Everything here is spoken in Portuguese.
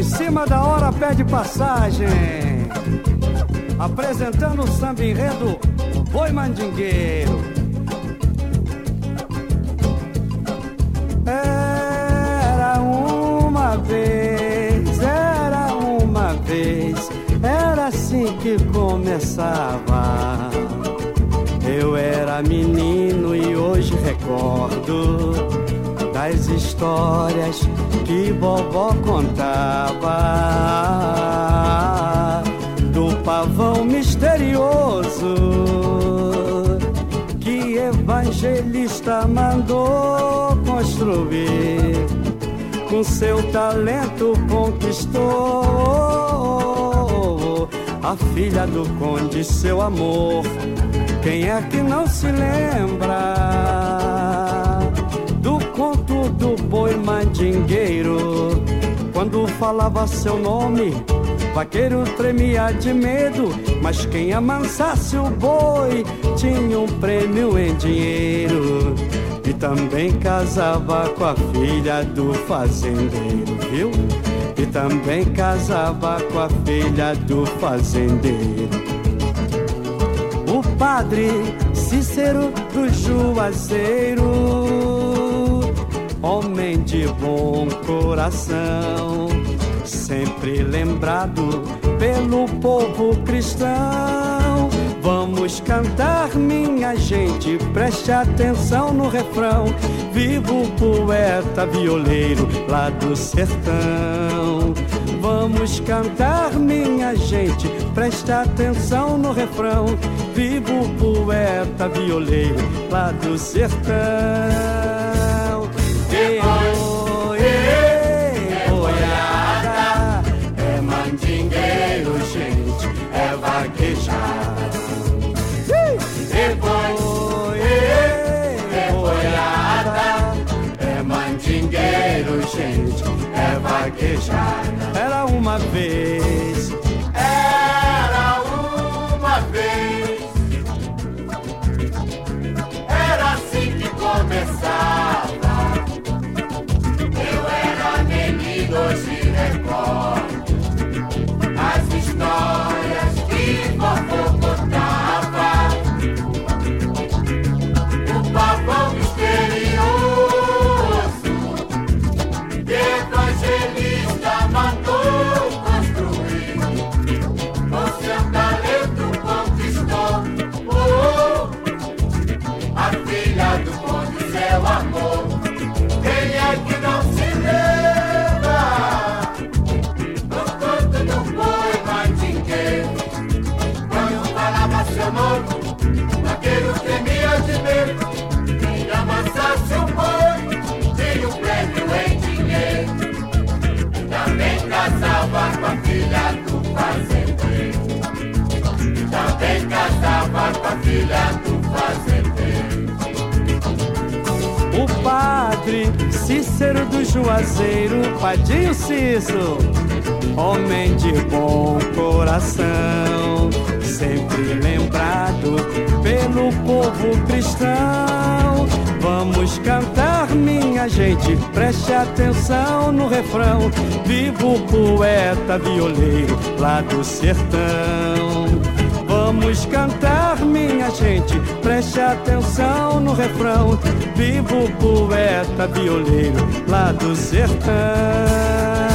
cima da hora pede passagem. Apresentando o samba enredo Boi Mandingueiro. Era uma vez, era assim que começava. Eu era menino e hoje recordo das histórias que vovó contava, do pavão misterioso que evangelista mandou construir. Com seu talento conquistou a filha do conde, seu amor. Quem é que não se lembra do conto do boi mandingueiro? Quando falava seu nome, vaqueiro tremia de medo, mas quem amansasse o boi tinha um prêmio em dinheiro. E também casava com a filha do fazendeiro, viu? E também casava com a filha do fazendeiro. O padre Cícero do Juazeiro, homem de bom coração, sempre lembrado pelo povo cristão. Vamos cantar, minha gente, preste atenção no refrão. Viva o poeta violeiro lá do sertão. Vamos cantar, minha gente, preste atenção no refrão. Viva o poeta violeiro lá do sertão. Boiada, é mandingueiro, gente, é vaquejada. Boiada, é mandingueiro, gente, é vaquejada. Era uma vez, era assim que começava. Eu era menino, hoje recordo as histórias que vovô contava. O pavão misterioso que evangelista mandou construir. Com seu talento conquistou a filha do conde, seu amor. Quem é que não se lembra do conto do boi mandingueiro? Quando falava seu nome, vaqueiro tremia de medo. Quem amassasse o boi tinha um prêmio em dinheiro. E também casava com a filha do fazendeiro. Também casava com a filha do fazendeiro. o padre Cícero do Juazeiro, Padinho Ciso, homem de bom coração, sempre lembrado pelo povo cristão. Vamos cantar, minha gente, preste atenção no refrão. Viva o poeta violeiro lá do sertão. Vamos cantar, minha gente, preste atenção no refrão. Viva o poeta violeiro lá do sertão.